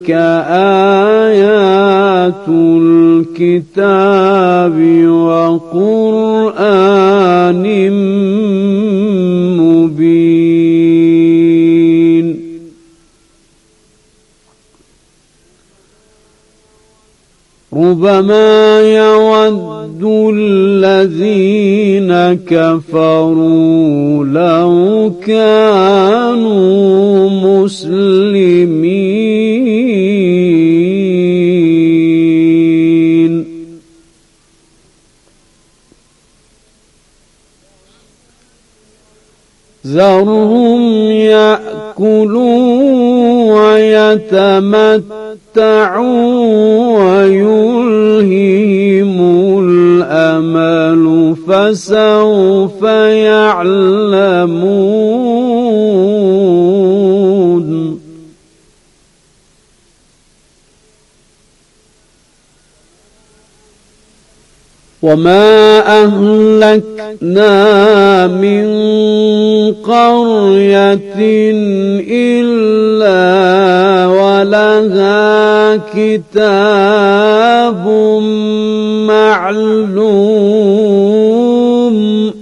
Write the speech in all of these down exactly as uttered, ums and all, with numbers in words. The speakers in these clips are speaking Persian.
كآيات الكتاب وقرآن مبين ربما يود الذين كفروا لو كانوا مسلمين ذرهم يأكلوا ويتمتعوا ويلههم الأمل فسوف يعلمون وما أهلكنا من قرية إلا ولها كتاب معلوم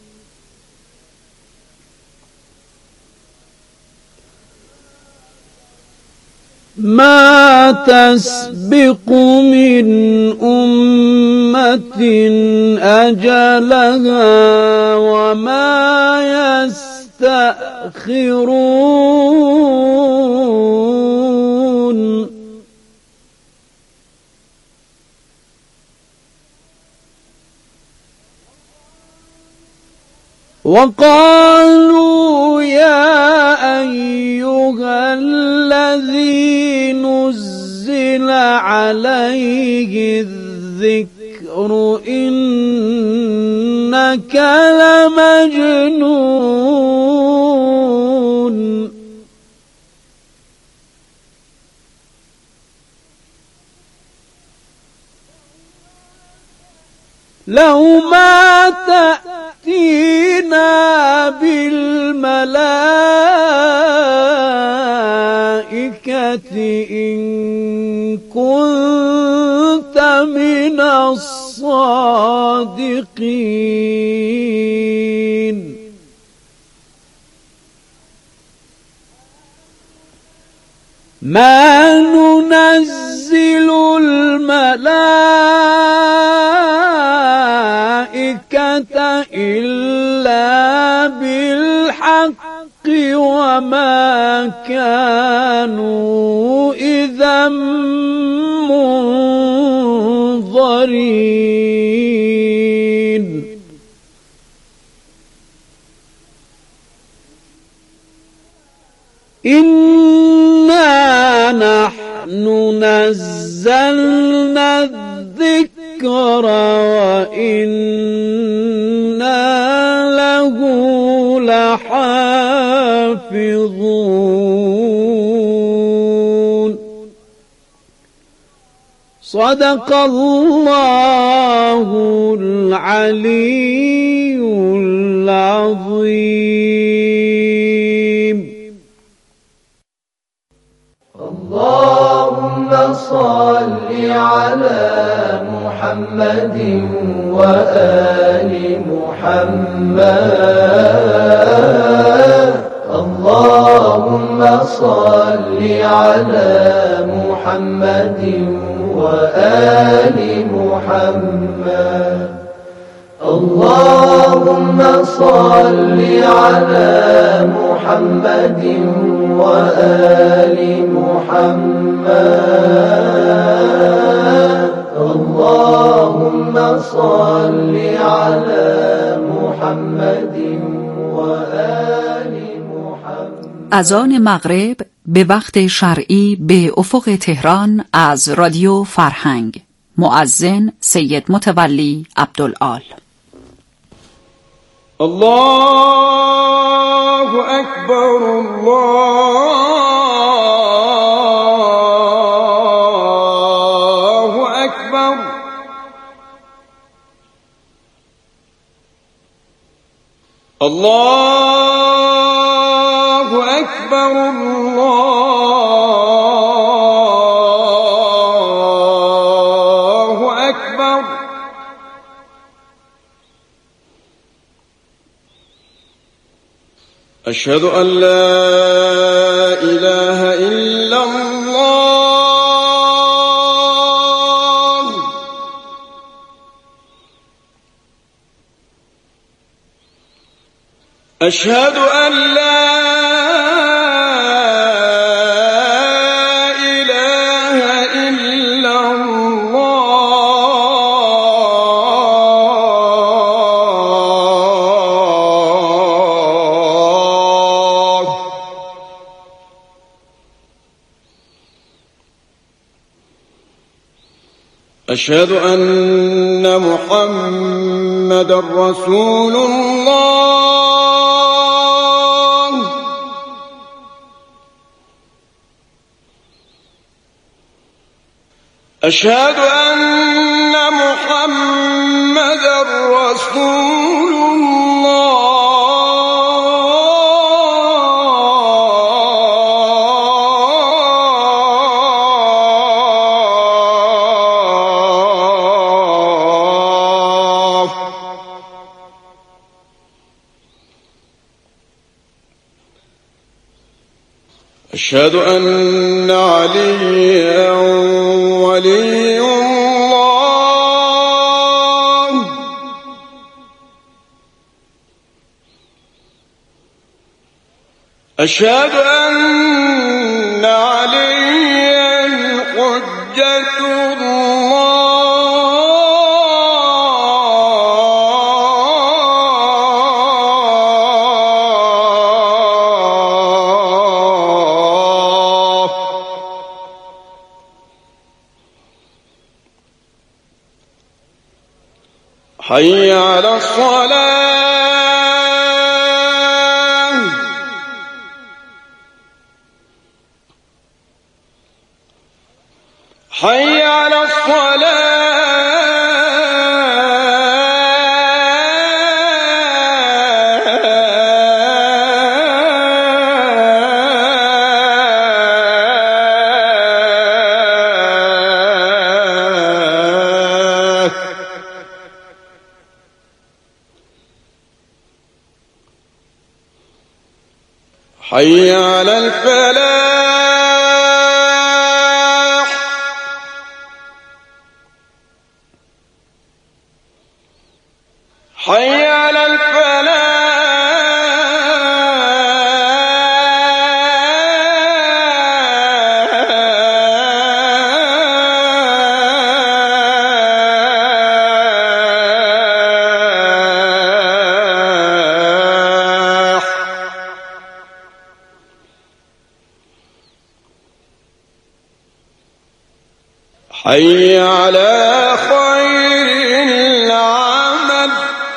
ما تسبق من أمة أجلها وما يستأخرون وقالوا يا أيها الذي نزل عليه الذكر إنك لمجنون لو ما تأتينا بالملائكة إن كنت من الصادقين ما ننزل الملائكة إلا بالحق وما كانوا إذا منظرين إنا نحن نزلنا الذكر وإنا له لحافظون صدق الله العلي العظيم. اللهم صل على محمد وآل محمد اللهم صل على محمد وآل محمد اللهم صل على محمد وآل محمد اللهم صل على محمد وآل محمد. اذان مغرب به وقت شرعی به افق تهران از رادیو فرهنگ. مؤذن سید متولی عبدالآل. الله أكبر الله أكبر الله أكبر الله أشهد أن لا إله إلا الله أشهد أن لا أشهد أن محمدا رسول الله أشهد أن محمدا رسول الله أشهد أن عليا ولي الله أشهد أن عليا حجة الله حي على الصلاة حي على حي على الفلاح حي على الفلاح حي على خير العمل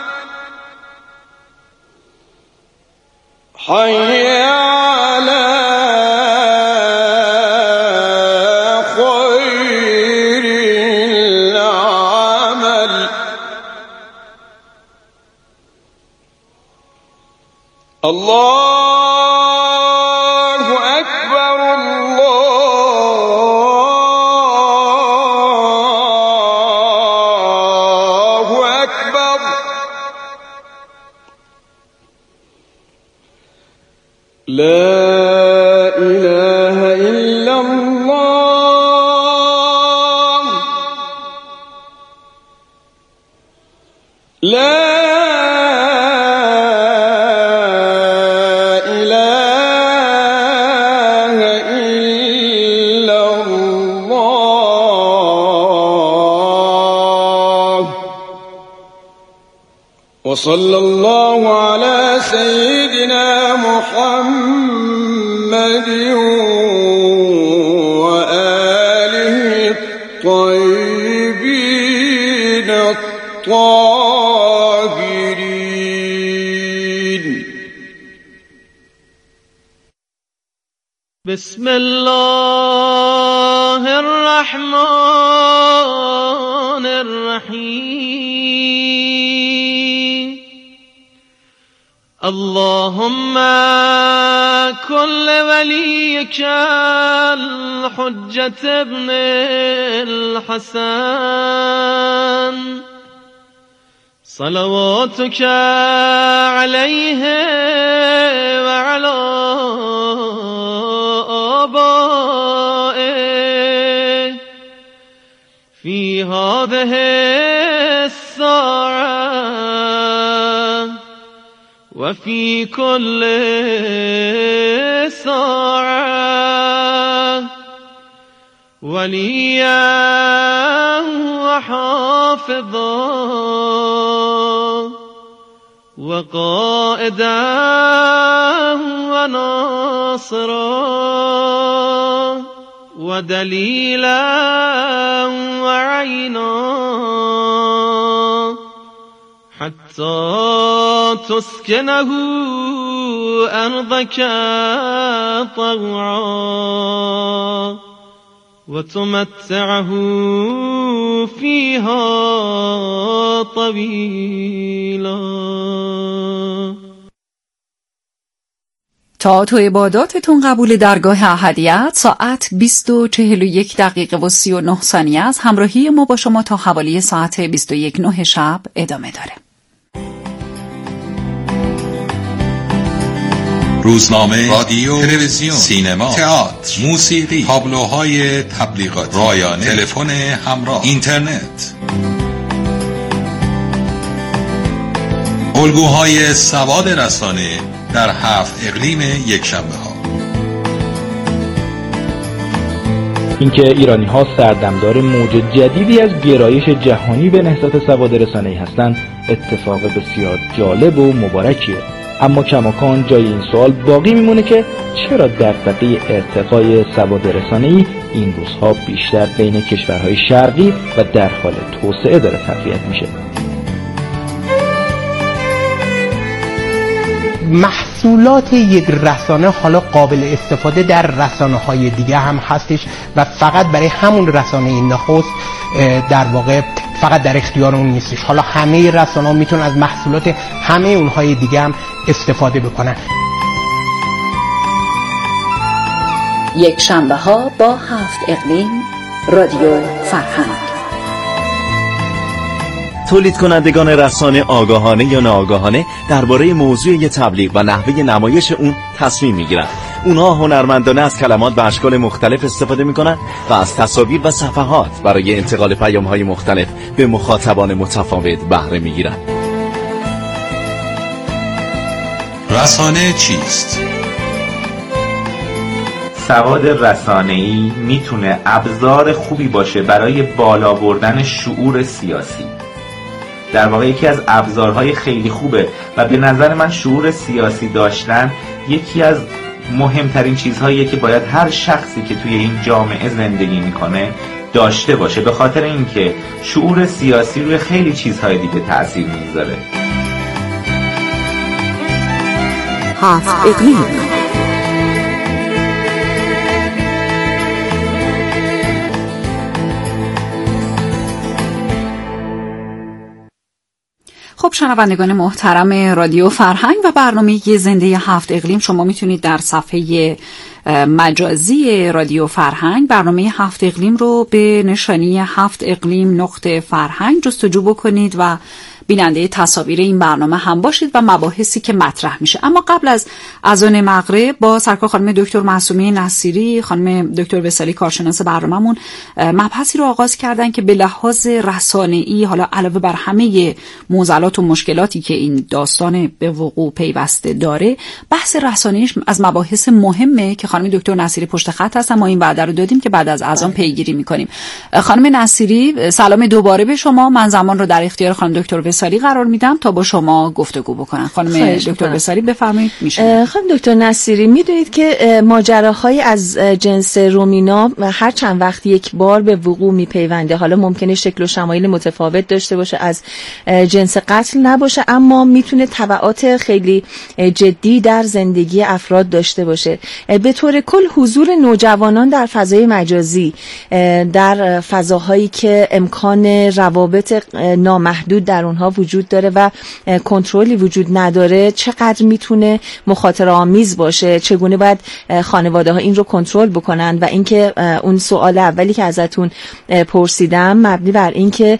حي على خير العمل الله أكبر الله أكبر لا إله إلا الله لا إله إلا الله وصلى الله على سيدنا محمد وآله الطيبين الطاهرين. بسم الله الرحمن الرحيم. اللهم كن لوليك الحجة ابن الحسن صلواتك عليه وعلى آبائه في هذه الساعة وفي كل ساعة وليا وحافظا وقائدا وناصرا ودليلا وعينا حتى تسكنه أرضك طوعا وتمتعه فيها طويلا. تا تو عباداتتون قبول درگاه احدیت ساعت بیست و چهل و یک دقیقه و سی و نه ثانیه است. همراهی ما با شما تا حوالی ساعت بیست و یک نه شب ادامه داره. روزنامه، رادیو، تلویزیون، سینما، تئاتر، موسیقی، تابلوهای تبلیغاتی، رایانه، تلفن همراه، اینترنت. الگوهای سواد رسانه در هفت اقلیم یکشنبه ها. اینکه ایرانی ها سردمدار موج جدیدی از گرایش جهانی به نهضت سواد رسانه‌ای هستند اتفاق بسیار جالب و مبارکیه. اما کماکان جای این سوال باقی میمونه که چرا دغدغه ارتقای سواد رسانه‌ای این روزها بیشتر بین کشورهای شرقی و در حال توسعه داره تقویت میشه؟ محصولات یک رسانه حالا قابل استفاده در رسانه‌های دیگه هم هستش و فقط برای همون رسانه نخست در واقع فقط در اختیار اون نیستش. حالا همه رسانه‌ها میتونن از محصولات همه اونهای دیگه هم استفاده بکنن. یک شنبه ها با هفت اقلیم رادیو فرهنگ. تولید کنندگان رسانه آگاهانه یا ناآگاهانه درباره موضوع تبلیغ و نحوه نمایش اون تصمیم میگیرن. اونها هنرمندانه از کلمات به اشکال مختلف استفاده میکنن و از تصاویر و صفحات برای انتقال پیام‌های مختلف به مخاطبان متفاوت بهره میگیرن. رسانه چیست؟ سواد رسانه‌ای میتونه ابزار خوبی باشه برای بالا بردن شعور سیاسی. در واقع یکی از ابزارهای خیلی خوبه و به نظر من شعور سیاسی داشتن یکی از مهمترین چیزهاییه که باید هر شخصی که توی این جامعه زندگی میکنه داشته باشه، به خاطر اینکه شعور سیاسی روی خیلی چیزهای دیگه تأثیر میذاره. هفت اقلیم. خب شنوندگان محترم رادیو فرهنگ و برنامه زنده هفت اقلیم، شما میتونید در صفحه مجازی رادیو فرهنگ برنامه هفت اقلیم رو به نشانی هفت اقلیم نقطه فرهنگ جستجو بکنید و بیننده تصاویر این برنامه هم باشید و مباحثی که مطرح میشه. اما قبل از اذان مغرب با سرکار خانم دکتر معصومه نصیری، خانم دکتر وصالی کارشناس برنامه‌مون، مبحثی رو آغاز کردن که به لحاظ رسانه‌ای، حالا علاوه بر همه معضلات و مشکلاتی که این داستان به وقوع پیوسته داره، بحث رسانه‌ای از مباحث مهمه که خانم دکتر نصیری پشت خط هستن. ما این وعده رو دادیم که بعد از اذان پیگیری می‌کنیم. خانم نصیری، سلام دوباره به شما. من زمان رو در اختیار خانم دکتر وصالی قرار میدم تا با شما گفتگو بکنن. خانم دکتر وصالی بفرمایید. میشه خانم دکتر نصیری، میدونید که ماجراهای از جنس رومینا هر چند وقت یک بار به وقوع میپیونده. حالا ممکنه شکل و شمایل متفاوت داشته باشه، از جنس قتل نباشه، اما میتونه تبعات خیلی جدی در زندگی افراد داشته باشه. به طور کل حضور نوجوانان در فضای مجازی، در فضاهایی که امکان روابط نامحدود در اونها ها وجود داره و کنترلی وجود نداره چقدر میتونه مخاطره آمیز باشه، چگونه باید خانواده ها این رو کنترل بکنن. و اینکه اون سوال اولی که ازتون پرسیدم مبنی بر اینکه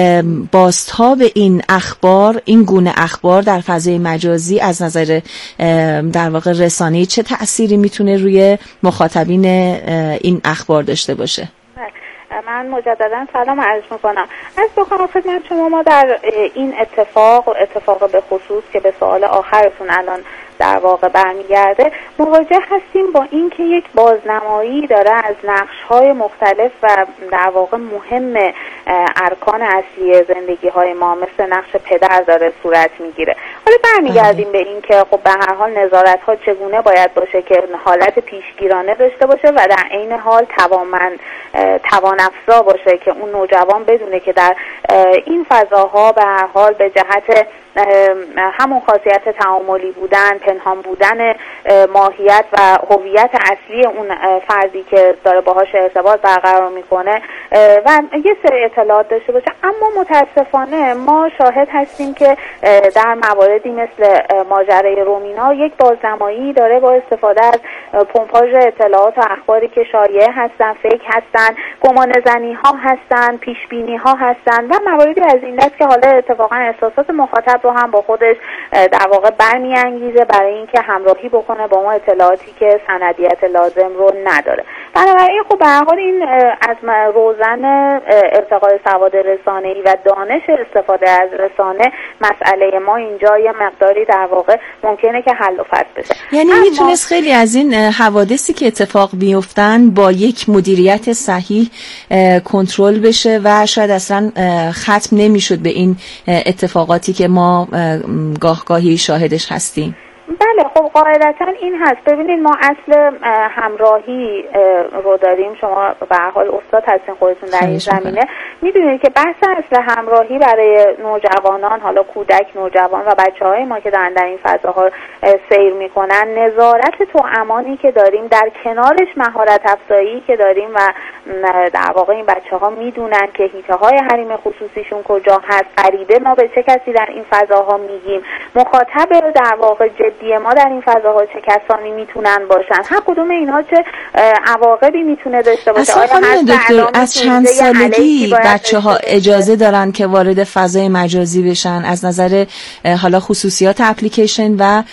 بازتاب این اخبار، این گونه اخبار در فضای مجازی از نظر در واقع رسانه‌ای چه تأثیری میتونه روی مخاطبین این اخبار داشته باشه؟ من مجددا سلام عرض میکنم. از بخوام خدمت شما، ما در این اتفاق و اتفاق به خصوص که به سوال آخرتون الان در واقع برمیگرده مواجه هستیم با این که یک بازنمایی داره از نقش‌های مختلف و در واقع مهم ارکان اصلی زندگی‌های ما مثل نقش پدر داره صورت میگیره. حالا برمیگردیم به این که خب به هر حال نظارت‌ها چگونه باید باشه که حالت پیشگیرانه داشته باشه و در عین حال توانمند توان افزا باشه که اون نوجوان بدونه که در این فضاها به هر حال به جهت همون خاصیت تعاملی بودن، پنهان بودن ماهیت و هویت اصلی اون فردی که داره باهاش ارتباط برقرار میکنه و یه سری اطلاعات داشته باشه. اما متاسفانه ما شاهد هستیم که در مواردی مثل ماجرای رومینا یک بازنمایی داره با استفاده از پمپاژ اطلاعات و اخباری که شایعه هستن، فیک هستن، گمان زنی ها هستن، پیش بینی ها هستن و مواردی از این دست که حالا اتفاقا احساسات مخاطب رو هم با خودش در واقع برمیانگیزه برای اینکه همراهی بکنه با اون اطلاعاتی که سندیت لازم رو نداره. بنابراین خب به هر حال این از روزن ارتقای سواد رسانه‌ای و دانش استفاده از رسانه مسئله ما اینجا یه مقداری در واقع ممکنه که حل و فصل بشه. یعنی میتونست خیلی از این حوادثی که اتفاق بیفتن با یک مدیریت صحیح کنترل بشه و شاید اصلا ختم نمیشد به این اتفاقاتی که ما گاه گاهی شاهدش هستیم. بله خب قاعدتا این هست. ببینید ما اصل همراهی رو داریم، شما به هر حال استاد هستین خودتون در این زمینه، میدونید که بحث اصل همراهی برای نوجوانان، حالا کودک، نوجوان و بچه‌های ما که دارن در این فضاها سیر میکنن، نظارت تو امانی که داریم، در کنارش مهارت افزایی که داریم و در واقع این بچه‌ها میدونن که حیطه‌های حریم خصوصیشون کجا هست، غریبه ما به چه کسی در این فضاها میگیم، مخاطب در واقع جدی ما در این فضاها چه کسانی میتونن باشن، هر کدوم اینها چه عواقبی میتونه داشته باشه. آیا دکتر از چند سالگی بچه‌ها اجازه دارن که وارد فضای مجازی بشن از نظر حالا خصوصیات اپلیکیشن و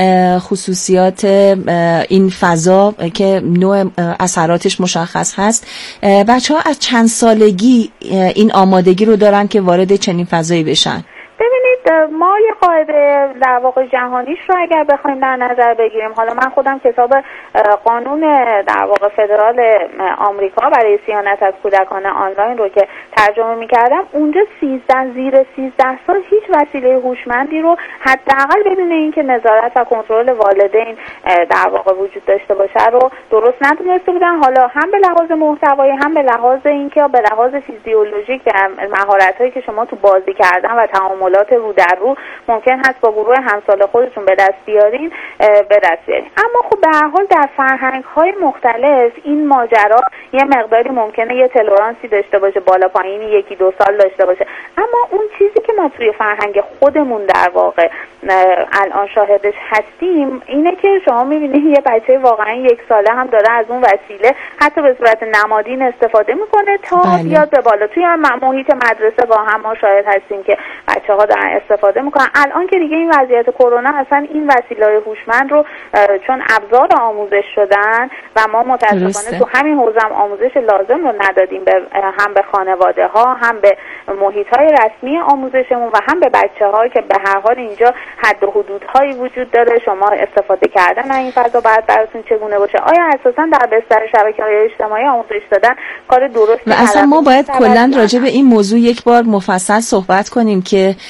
خصوصیات این فضا که نوع اثراتش مشخص هست، بچه‌ها از چند سالگی این آمادگی رو دارن که وارد چنین فضایی بشن؟ ببینید ما یه قاعده در واقع جهانیش رو اگر بخوایم در نظر بگیریم، حالا من خودم کتاب قانون در واقع فدرال آمریکا برای صیانت از کودکان آنلاین رو که ترجمه می‌کردم، اونجا سیزده زیر سیزده سال هیچ وسیله هوشمندی رو حداقل بدون اینکه نظارت و کنترل والدین در واقع وجود داشته باشه رو درست ندونسته بودن. حالا هم به لحاظ محتوایی، هم به لحاظ اینکه به لحاظ فیزیولوژیک مهارت‌هایی که شما تو بازی کردن و تعاملات رو در رو ممکن هست با گروه همسال خودتون به دست بیارین به دست بیارین. اما خب به هر حال در فرهنگ‌های مختلف این ماجرا یه مقداری ممکنه یه تلرانسی داشته باشه، بالا پایینی یکی دو سال داشته باشه، اما اون چیزی که ما توی فرهنگ خودمون در واقع الان شاهدش هستیم اینه که شما می‌بینید یه بچه واقعا یک ساله هم داره از اون وسیله حتی به صورت نمادین استفاده میکنه تا بله. بیاد به بالا. توی محیط مدرسه با هم ما شاهد هستیم که بچه‌ها دارن استفاده میکنن. الان که دیگه این وضعیت کرونا اصلا این وسیله‌های هوشمند رو چون ابزار آموزش شدن و ما متأسفانه تو همین حوزه هم آموزش لازم رو ندادیم به هم به خانواده ها، هم به محیط های رسمی آموزشمون و هم به بچه‌ها که به هر حال اینجا حد و حدودهایی وجود داره. شما استفاده کردن از این فضا بعد براتون چگونه باشه؟ آیا اساسا در بستر شبکه‌های اجتماعی آموزش دادن کار درستی؟ و اصلا ما باید کلا راجع به این موضوع یک بار مفصل صحبت کنیم که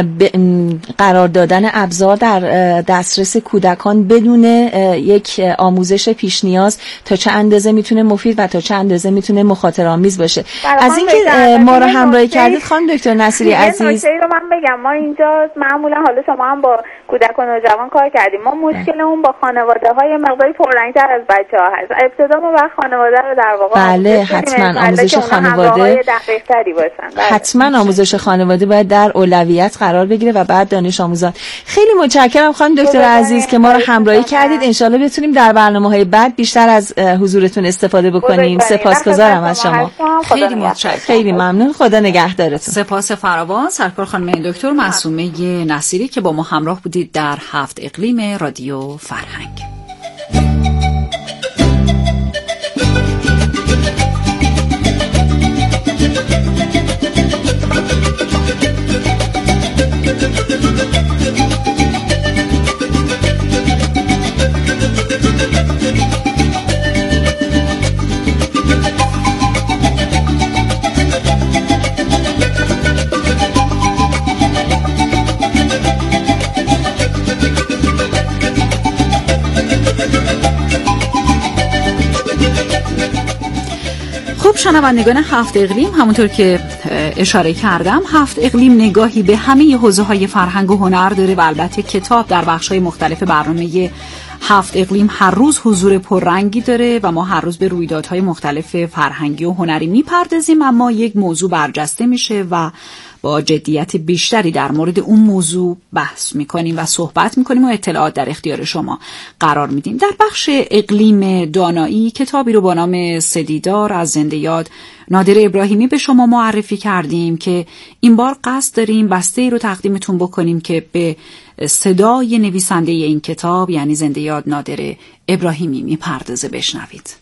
قرار دادن ابزار در دسترس کودکان بدون یک آموزش پیش نیاز تا چه اندازه میتونه مفید و تا چه اندازه میتونه مخاطره آمیز باشه. از اینکه ما رو همراهی کردید خانم دکتر نصیری عزیز، رو من بگم ما اینجا معمولا، حالا شما هم با کودکان و جوان کار کردیم، ما مشکلمون با خانواده های مقداری پررنگ‌تر از بچه‌ها هست. ابتدا ما با خانواده رو در واقع بله حتما آموزش خانواده حتما آموزش خانواده باید در اولویت قرار بگیره و بعد دانش آموزان. خیلی متشکرم خانم دکتر عزیز که ما رو همراهی کردید. انشالله بتونیم در برنامه‌های بعد بیشتر از حضورتون استفاده بکنیم. سپاسگزارم از شما. خیلی متشکرم. خیلی ممنون. خدا نگهدارتون. سپاس فراوان سرکار خانم دکتر معصومه نصیری که با ما همراه بودید در هفت اقلیم رادیو فرهنگ. شنوندگان هفت اقلیم، همونطور که اشاره کردم، هفت اقلیم نگاهی به همه حوزه‌های فرهنگ و هنر داره و البته کتاب در بخش‌های مختلف برنامه هفت اقلیم هر روز حضور پررنگی داره و ما هر روز به رویدادهای مختلف فرهنگی و هنری میپردازیم، اما یک موضوع برجسته میشه و با جدیت بیشتری در مورد اون موضوع بحث میکنیم و صحبت میکنیم و اطلاعات در اختیار شما قرار میدیم. در بخش اقلیم دانایی کتابی رو با نام سدیدار از زنده یاد نادر ابراهیمی به شما معرفی کردیم که این بار قصد داریم بسته‌ای رو تقدیمتون بکنیم که به صدای نویسنده این کتاب یعنی زنده یاد نادر ابراهیمی میپردازه. بشنوید.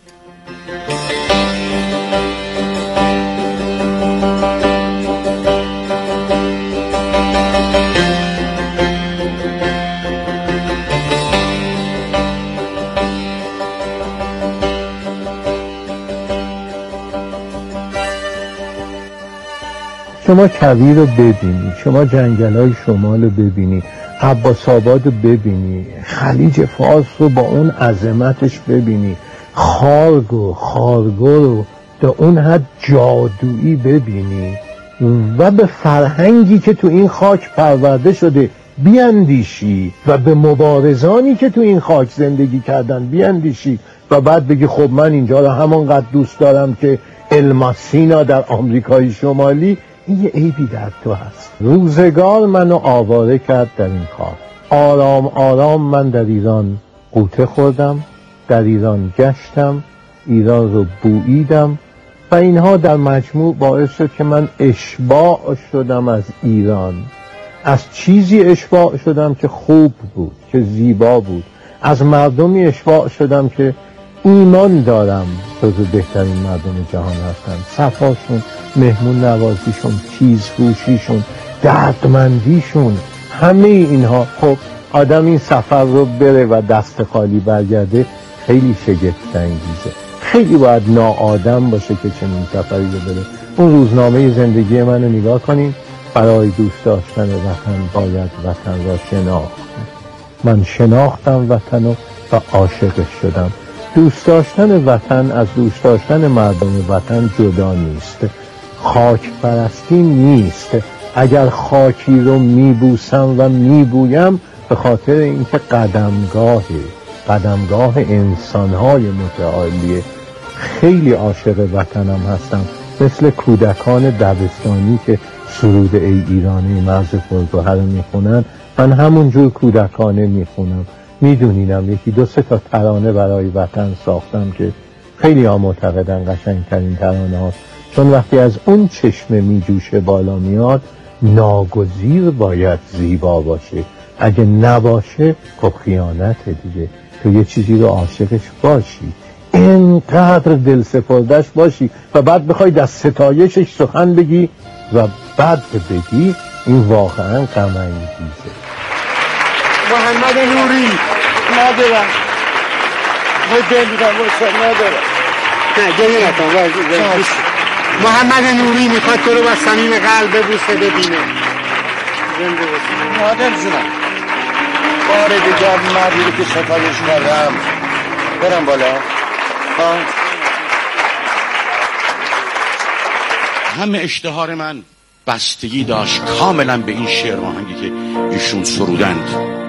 شما کویر رو ببینی، شما جنگل‌های شمال رو ببینی، عباس آباد رو ببینی، خلیج فارس رو با اون عظمتش ببینی، خارگ و خارگو رو تا اون حد جادویی ببینی و به فرهنگی که تو این خاک پرورده شده بیاندیشی و به مبارزانی که تو این خاک زندگی کردن بیاندیشی و بعد بگی خب من اینجا رو همانقدر دوست دارم که الماسینا در آمریکای شمالی. این یه عیبی در تو هست. روزگار منو آواره کرد در این کار. آرام آرام من در ایران غوطه خوردم، در ایران گشتم، ایران رو بوییدم و اینها در مجموع باعث شد که من اشباع شدم از ایران. از چیزی اشباع شدم که خوب بود، که زیبا بود. از مردمی اشباع شدم که ایمان دارم جزو بهترین مردم جهان هستن. صفاشون، مهمون نوازیشون، تیزهوشیشون، دردمندیشون، همه اینها. خب آدم این سفر رو بره و دست خالی برگرده خیلی شگفت انگیزه. خیلی باید ناآدم باشه که چنین سفری رو بره. اون روزنامه زندگی منو نگاه کنین. برای دوست داشتن وطن باید وطن را شناخت. من شناختم وطن و عاشقش شدم. دوست داشتن وطن از دوست داشتن مردم وطن جدا نیست. خاک پرستی نیست. اگر خاکی رو میبوسم و میبویم به خاطر اینکه قدمگاه قدمگاه انسانهای متعالیه. خیلی عاشق وطنم هستم، مثل کودکان دبستانی که سرود ای ایرانی مرز پرگوهر رو میخونن. من همونجور کودکانه میخونم. میدونینم یکی دو سه تا ترانه برای وطن ساختم که خیلی ها معتقدن قشنگترین ترانه هاست، چون وقتی از اون چشمه میجوشه بالا میاد ناگزیر باید زیبا باشه. اگه نباشه خب خیانته دیگه. تو یه چیزی رو عاشقش باشی، اینقدر دل سپردش باشی و بعد بخوای از ستایشش سخن بگی و بعد بگی، این واقعا غم انگیزه. محمد نوری ندارم ما دل بودم باشم ندارم نه گریه نکن. محمد نوری میخواد تو رو با صمیم قلب ببوسه ببینه. زنده باشی مادر جونم. بار دیگر مردی که ستایش کردم برم بالا. ها همه اشتهار من بستگی داشت کاملا به این شعر و آهنگی که ایشون سرودند.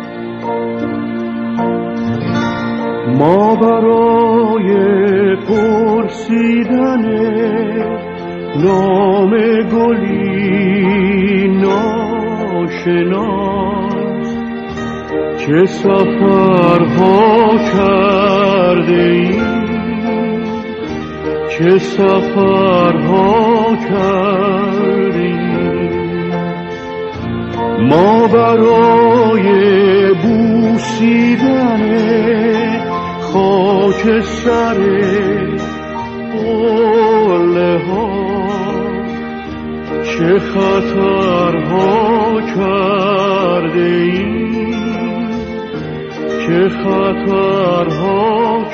ما برای پرسیدن نام گلی ناشناس چه سفرها کرده ایم، چه سفرها کرده ایم. ما برای بوسیدن خاک سر قله ها چه خطرها کرده ایم، چه خطرها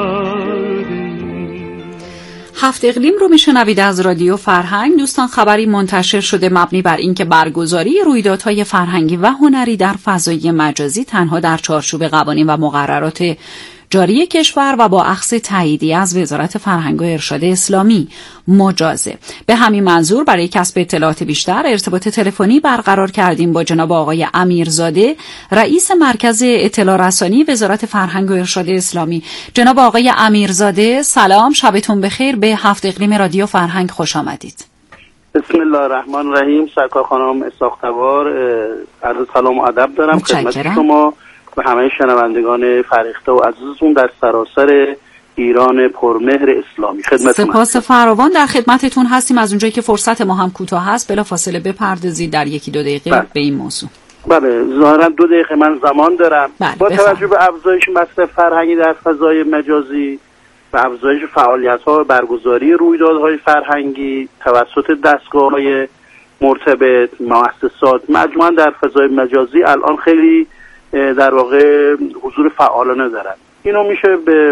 کرده ایم. هفت اقلیم رو میشنوید از رادیو فرهنگ. دوستان، خبری منتشر شده مبنی بر اینکه برگزاری رویدادهای فرهنگی و هنری در فضای مجازی تنها در چارچوب قوانین و مقررات جاری کشور و با اخذ تاییدی از وزارت فرهنگ و ارشاد اسلامی مجازه. به همین منظور برای کسب اطلاعات بیشتر ارتباط تلفنی برقرار کردیم با جناب آقای امیرزاده، رئیس مرکز اطلاع رسانی وزارت فرهنگ و ارشاد اسلامی. جناب آقای امیرزاده سلام، شبتون بخیر. به هفت اقلیم رادیو فرهنگ خوش آمدید. بسم الله الرحمن الرحیم. سرکار خانم اسحاق‌تبار، عرض سلام و ادب دارم خدمت شما و همه شنوندگان فرهیخته و عزیزتون در سراسر ایران پرمهر اسلامی. خدمتتون سپاس فراوان، در خدمتتون هستیم. از اونجایی که فرصت ما هم کوتاه هست بلا فاصله بپردازید در یکی دو دقیقه بله. به این موضوع. بله، ظاهرا دو دقیقه من زمان دارم. بله. با توجه به افزایش مصرف فرهنگی در فضای مجازی و افزایش فعالیت‌ها و برگزاری رویدادهای فرهنگی توسط دستگاه‌های مرتبط، مؤسسات، مجموعاً در فضای مجازی الان خیلی در واقع حضور فعالانه دارن. اینو میشه به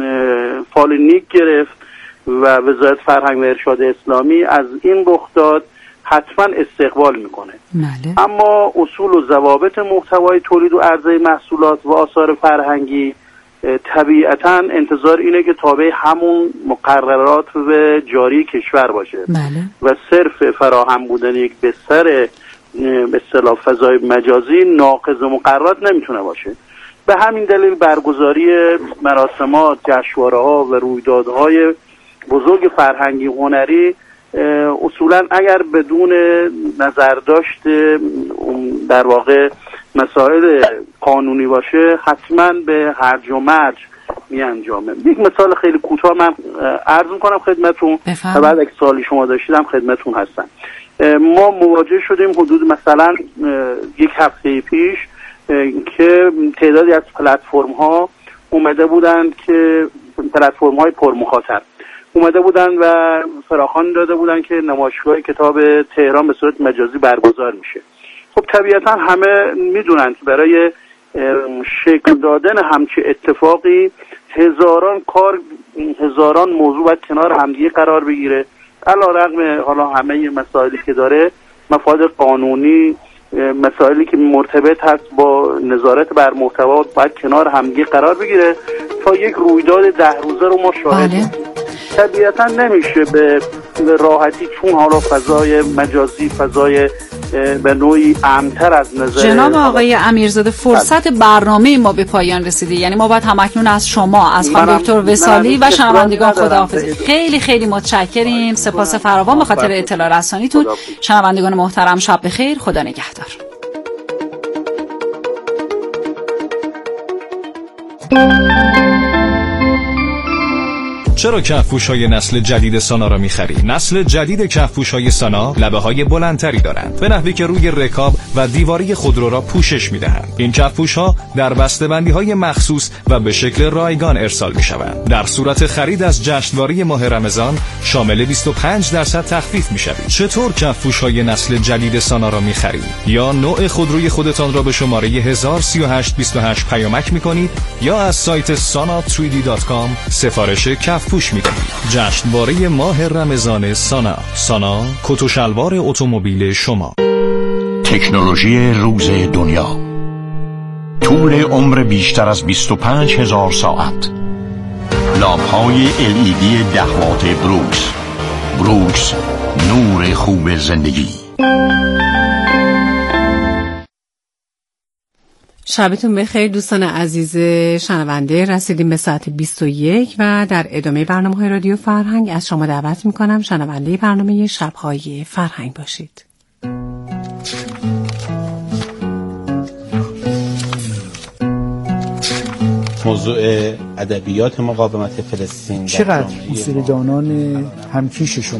فال نیک گرفت و وزارت فرهنگ و ارشاد اسلامی از این رخداد حتما استقبال میکنه. ماله. اما اصول و ضوابط محتوای تولید و عرضه محصولات و آثار فرهنگی طبیعتا انتظار اینه که تابع همون مقررات و جاری کشور باشه. ماله. و صرف فراهم بودن یک بستر به اصطلاح فضای مجازی ناقض مقررات نمیتونه باشه. به همین دلیل برگزاری مراسمات، جشنواره‌ها و رویدادهای بزرگ فرهنگی هنری اصولا اگر بدون نظر داشت در واقع مسائل قانونی باشه حتما به هرج و مرج می انجامه. یک مثال خیلی کوتاه من عرض میکنم خدمتون و بعد اگه سوالی شما داشتیدم خدمتون هستم. ما مواجه شدیم حدود مثلا یک هفته پیش که تعدادی از پلتفرم ها اومده بودند که پلتفرم های پرمخاطب اومده بودند و فراخوان داده بودند که نمایشگاه کتاب تهران به صورت مجازی برگزار میشه. خب طبیعتا همه میدونن که برای شکل دادن همچه اتفاقی هزاران کار، هزاران موضوع باید کنار همدیگه قرار بگیره. علیرغم حالا همه مسائلی که داره، مفاد قانونی، مسائلی که مرتبط هست با نظارت بر محتوا باید کنار همدیگه قرار بگیره تا یک رویداد ده روزه رو ما شاهدیم. طبیعتا نمیشه به راحتی چون حالا فضای مجازی فضای به نوعی امن‌تر از نظر جناب آقای امیرزاده فرصت برنامه ما به پایان رسیده، یعنی ما باید همکنون از شما، از خانم دکتر وصالی و شنوندگان خداحافظی. خیلی خیلی متشکریم، سپاس فراوان به خاطر اطلاع رسانیتون. شنوندگان محترم شب بخیر، خدا نگهدار. چرا کفپوش‌های نسل جدید سانا را می‌خری؟ نسل جدید کفپوش‌های سانا لبه‌های بلندتری دارند، به نحوی که روی رکاب و دیواری خودرو را پوشش می‌دهند. این کفپوش‌ها در بسته‌بندی‌های مخصوص و به شکل رایگان ارسال می‌شوند. در صورت خرید از جشنواره ماه رمضان شامل بیست و پنج درصد تخفیف می‌شوید. چطور کفپوش‌های نسل جدید سانا را می‌خرید؟ یا نوع خودروی خودتان را به شماره هزار و سی و هشت بیست و هشت پیامک می‌کنید یا از سایت سانا تری دی دات کام سفارش کف پوش می‌دهید. جشنواره ماه رمضان سانا. سانا، کت و شلوار اتومبیل شما. تکنولوژی روز دنیا، طول عمر بیشتر از بیست و پنج هزار ساعت، لامپ‌های ال ای دی ده وات بروکس. بروکس، نور خوب زندگی. شبتون بخیر دوستان عزیز شنونده. رسیدیم به ساعت بیست و یک و در ادامه برنامه‌های رادیو فرهنگ از شما دعوت می‌کنم شنونده برنامه شب‌های فرهنگ باشید. موضوع ادبیات مقاومت فلسطین چقدر موسیقیدانان همکیش شما